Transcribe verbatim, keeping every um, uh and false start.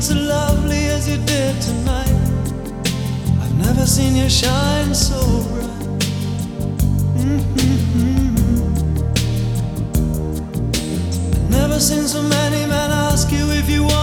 so lovely as you did tonight. I've never seen you shine so bright. Mm-hmm. I've never seen so many men ask you if you want